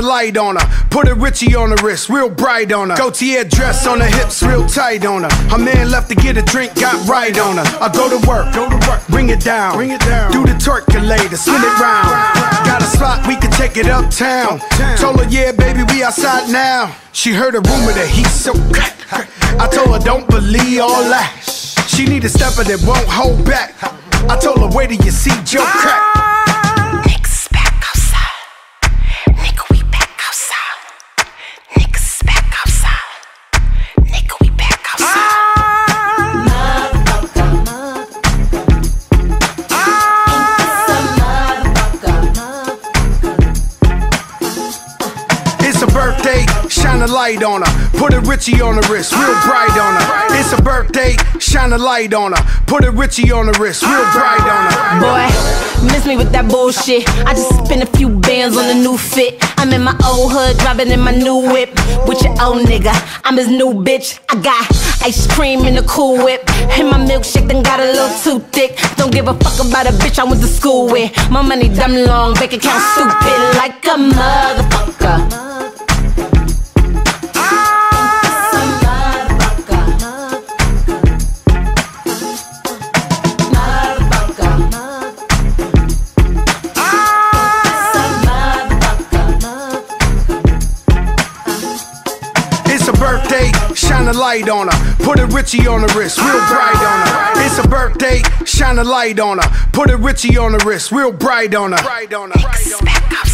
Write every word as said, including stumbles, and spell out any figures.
light on her. Put a Richie on the wrist, real bright on her. Gaultier dress on her hips, real tight on her. Her man left to get a drink, got right on her. I go to work, go to work, bring it down, bring it down. Do the twerkulator, spin it round. Got a spot, we can take it uptown. Told her, yeah, baby, we outside now. She heard a rumor that he's so crack. I told her, don't believe all that. She need a stepper that won't hold back. I told her, wait till you see Joe crack. Niggas back outside. Nigga, we back outside. Niggas back outside. Nigga, we back outside. Birthday, shine a light on her. Put a Richie on the wrist, real bright on her. It's a birthday, shine a light on her. Put a Richie on the wrist, real bright on her. Boy, miss me with that bullshit. I just spent a few bands on a new fit. I'm in my old hood, driving in my new whip. With your old nigga, I'm his new bitch. I got ice cream in the Cool Whip. And my milkshake done got a little too thick. Don't give a fuck about a bitch I went to school with. My money dumb long, bank account stupid like a motherfucker. Birthday, shine a light on her. Put a Richie on the wrist, real bright on her. It's a birthday, shine a light on her. Put a Richie on the wrist, real bright on her. Niggas back outside.